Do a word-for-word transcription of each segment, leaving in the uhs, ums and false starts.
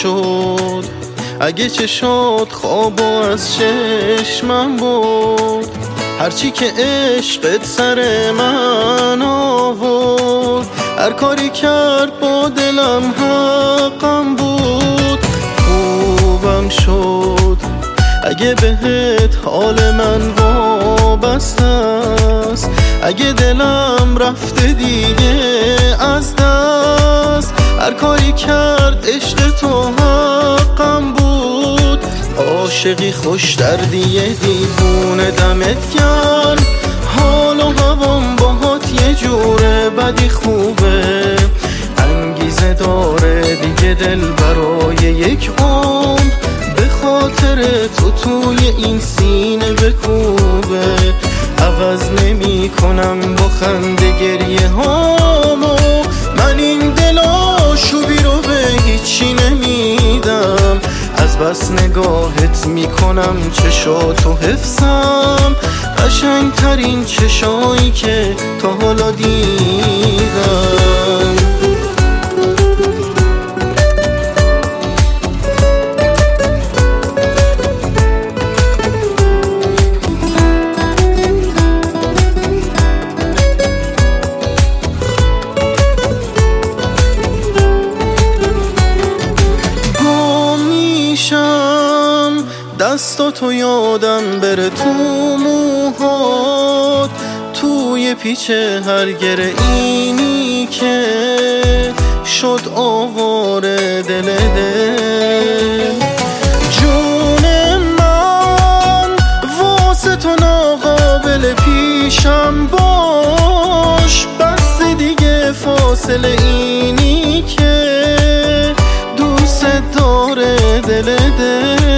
شد اگه چشات خوابو از چشمم بود، هرچی که عشقت سر من آورد، هر کاری کرد با دلم حقم بود. خوبم شد اگه بهت حال من وابسته است، اگه دلم رفته دیگه از دست، هر کاری کرد عشق تو حقم بود. عاشقی خوش دردیه دیوونه دمت گرم، حال و هوام باهات یه جوره بدی خوبه، انگیزه داره دیگه دل برای یک عمر به خاطر تو توی این سینه بکوبه. عوض نمی کنم با خنده گریه هامو، من این دلاشوبی رو به هیچی نمیدم، از بس نگاهت میکنم چشاتو حفظم، قشنگ ترین چشایی که تا حالا دیدم. دستاتو یادم بره تو موهات، توی پیچ هر گره اینی که شد آواره دل دل. جون من واسه تو ناقابل پیشم باش، بس دیگه فاصله اینی که دوست داره دل دل.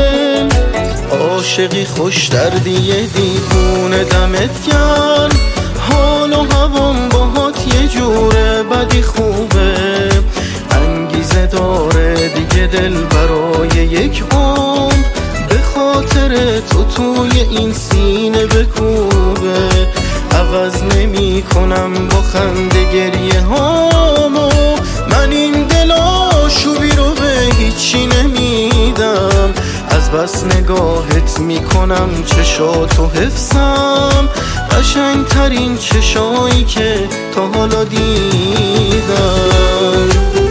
عاشقی خوش دردیه دیوونه دمت گرم، حال و هوام باهات یه جوره بدی خوبه، انگیزه داره دیگه دل برای یک عمر به خاطر تو توی این سینه بکوبه. عوض نمی کنم با خنده گریه هامو، من این دلاشوبی رو به هیچی نمیدم، از بس نگاهت میکنم چشاتو حفظم، قشنگ ترین چشایی که تا حالا دیدم.